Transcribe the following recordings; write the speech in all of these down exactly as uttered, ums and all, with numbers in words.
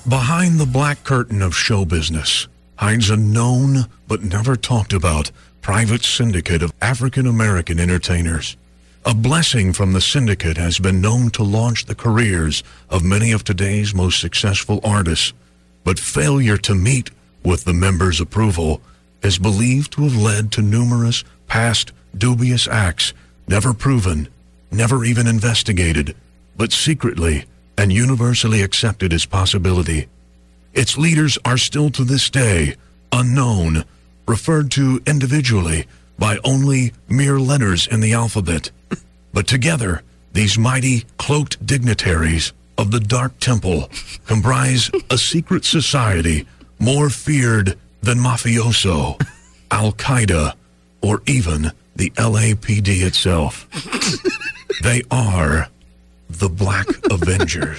Behind the black curtain of show business hides a known but never talked about private syndicate of African American entertainers. A blessing from the syndicate has been known to launch the careers of many of today's most successful artists, but failure to meet with the members' approval is believed to have led to numerous past dubious acts, never proven, never even investigated, but secretly and universally accepted as possibility. Its leaders are still to this day unknown, referred to individually by only mere letters in the alphabet. But together, these mighty cloaked dignitaries of the Dark Temple comprise a secret society more feared than mafioso, Al-Qaeda, or even the L A P D itself. They are the Black Avengers.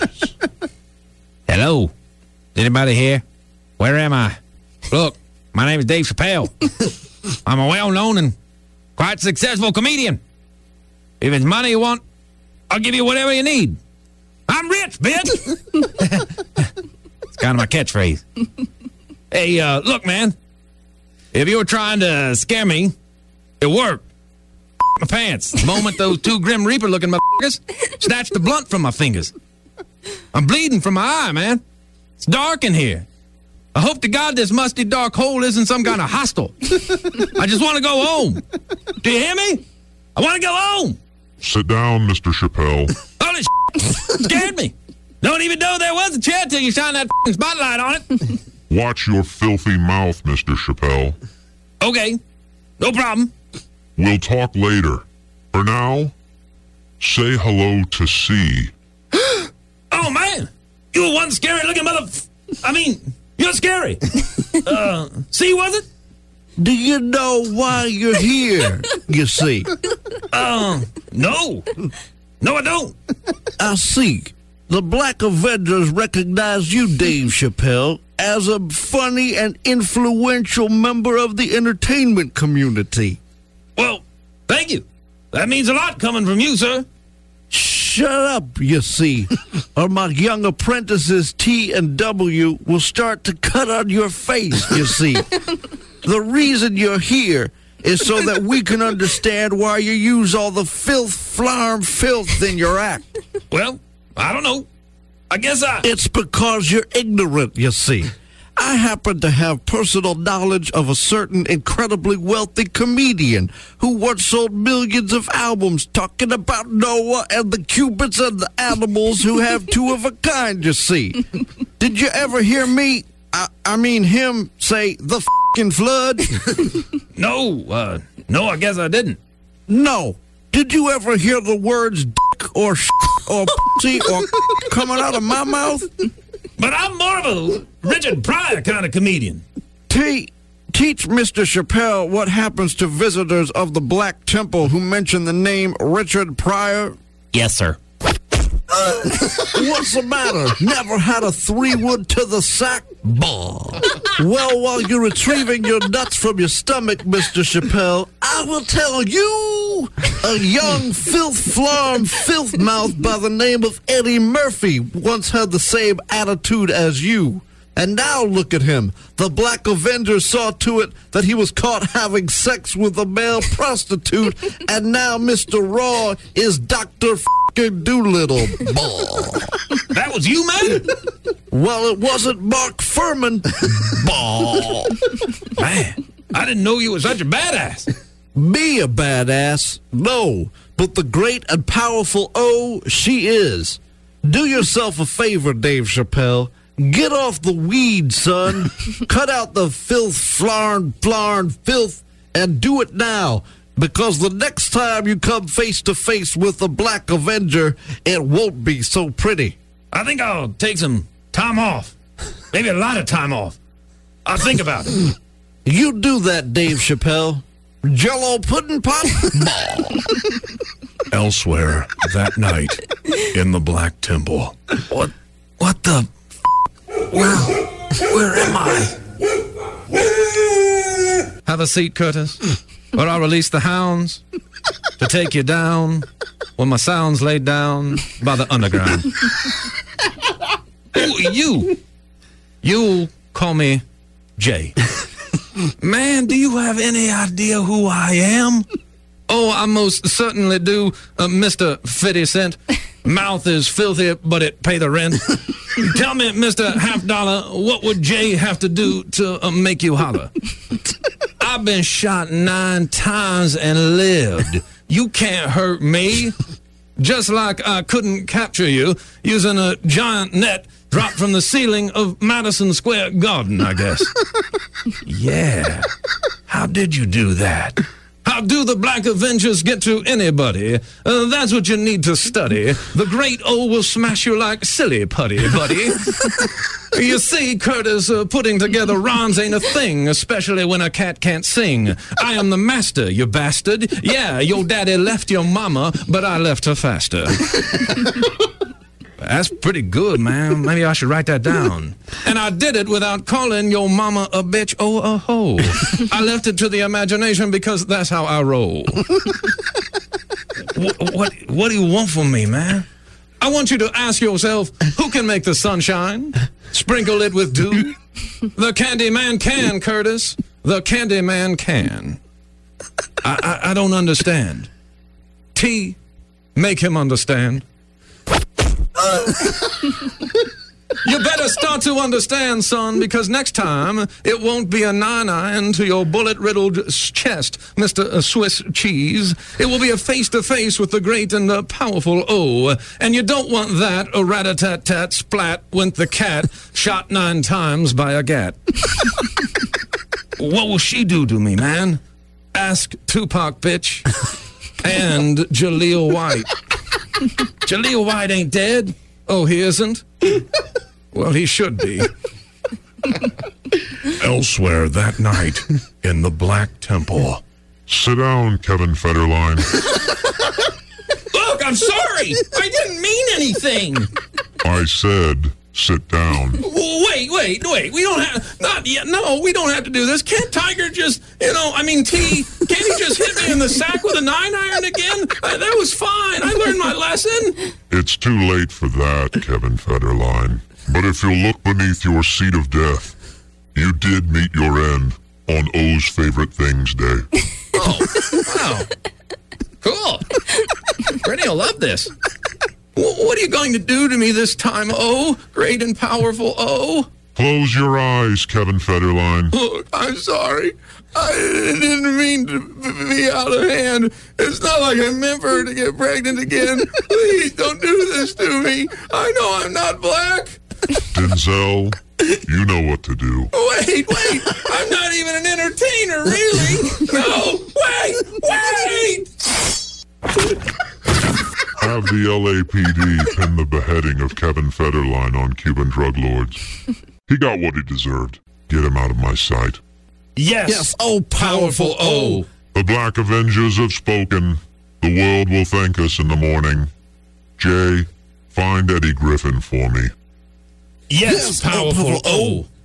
Hello. Is anybody here? Where am I? Look, my name is Dave Chappelle. I'm a well-known and quite successful comedian. If it's money you want, I'll give you whatever you need. I'm rich, bitch. It's kind of my catchphrase. Hey, uh, look, man. If you were trying to scare me, it worked. My pants. The moment those two Grim Reaper-looking motherfuckers snatched the blunt from my fingers. I'm bleeding from my eye, man. It's dark in here. I hope to God this musty dark hole isn't some kind of hostel. I just want to go home. Do you hear me? I want to go home. Sit down, Mister Chappelle. Holy shit. Scared me. Don't even know there was a chair till you shine that f***ing spotlight on it. Watch your filthy mouth, Mister Chappelle. Okay. No problem. We'll talk later. For now, say hello to C. Oh, man. You were one scary-looking mother... I mean, you're scary. Uh, C, was it? Do you know why you're here, you see? Uh, no. No, I don't. I see. The Black Avengers recognize you, Dave Chappelle, as a funny and influential member of the entertainment community. Well, thank you. That means a lot coming from you, sir. Shut up, you see, or my young apprentices T and W will start to cut on your face, you see. The reason you're here is so that we can understand why you use all the filth, flarm filth in your act. Well, I don't know. I guess I... It's because you're ignorant, you see. I happen to have personal knowledge of a certain incredibly wealthy comedian who once sold millions of albums talking about Noah and the Cubits and the animals who have two of a kind, you see. Did you ever hear me, I, I mean him, say the f***ing flood? No, uh, no, I guess I didn't. No. Did you ever hear the words dick or sh** or pussy or coming out of my mouth? But I'm more of a Richard Pryor kind of comedian. T- teach Mister Chappelle what happens to visitors of the Black Temple who mention the name Richard Pryor. Yes, sir. Uh, what's the matter? Never had a three-wood to the sack? Bah. Well, while you're retrieving your nuts from your stomach, Mister Chappelle, I will tell you, a young filth-flarm filth-mouth by the name of Eddie Murphy once had the same attitude as you. And now look at him. The Black Avenger saw to it that he was caught having sex with a male prostitute, and now Mister Raw is Doctor F***ing Doolittle. Bah. That was you, man? Well, it wasn't Mark Furman. Bah. Man, I didn't know you were such a badass. Me a badass? No, but the great and powerful O, she is. Do yourself a favor, Dave Chappelle. Get off the weed, son. Cut out the filth, flarn, flarn, filth, and do it now. Because the next time you come face to face with the Black Avenger, it won't be so pretty. I think I'll take some time off. Maybe a lot of time off. I'll think about it. You do that, Dave Chappelle. Jell-O pudding pop? Elsewhere that night in the Black Temple. What? What the? Where? Where am I? Have a seat, Curtis, or I'll release the hounds to take you down when my sound's laid down by the underground. Who are you? You'll call me Jay. Man, do you have any idea who I am? Oh, I most certainly do, uh, Mister fifty cent. Mouth is filthy, but it pay the rent. Tell me, Mister Half Dollar, what would Jay have to do to uh, make you holler? I've been shot nine times and lived. You can't hurt me. Just like I couldn't capture you using a giant net dropped from the ceiling of Madison Square Garden, I guess. Yeah. How did you do that? How do the Black Avengers get to anybody? Uh, that's what you need to study. The Great O will smash you like silly putty, buddy. You see, Curtis, uh, putting together rhymes ain't a thing, especially when a cat can't sing. I am the master, you bastard. Yeah, your daddy left your mama, but I left her faster. That's pretty good, man. Maybe I should write that down. And I did it without calling your mama a bitch or a hoe. I left it to the imagination because that's how I roll. what, what, what do you want from me, man? I want you to ask yourself, who can make the sun shine? Sprinkle it with dew? The Candy Man can, Curtis. The Candy Man can. I, I, I don't understand. T, make him understand. You better start to understand, son, because next time it won't be a nine-iron to your bullet-riddled chest, Mister Swiss Cheese. It will be a face-to-face with the great and uh, powerful O. And you don't want that, a rat-a-tat-tat splat, when the cat shot nine times by a gat. What will she do to me, man? Ask Tupac, bitch. And Jaleel White. Jaleel White ain't dead? Oh, he isn't? Well, he should be. Elsewhere that night in the Black Temple. Sit down, Kevin Federline. Look, I'm sorry. I didn't mean anything. I said, sit down. Wait, wait, wait. We don't have, not yet. No, we don't have to do this. Can't Tiger just, you know, I mean, T, can't he just hit me in the sack with a nine iron again? Uh, that was fine. I learned my lesson. It's too late for that, Kevin Federline. But if you'll look beneath your seat of death, you did meet your end on O's Favorite Things Day. Oh, wow. Cool. Rennie will love this. What are you going to do to me this time, O? Great and powerful O? Close your eyes, Kevin Federline. Look, I'm sorry. I didn't mean to be out of hand. It's not like I meant for her to get pregnant again. Please don't do this to me. I know I'm not black. Denzel, you know what to do. Wait, wait. I'm not even an entertainer, really. No, wait, wait. Have the L A P D pin the beheading of Kevin Federline on Cuban drug lords. He got what he deserved. Get him out of my sight. Yes, Yes, oh, powerful O. The Black Avengers have spoken. The world will thank us in the morning. Jay, find Eddie Griffin for me. Yes, Yes, oh, powerful powerful O.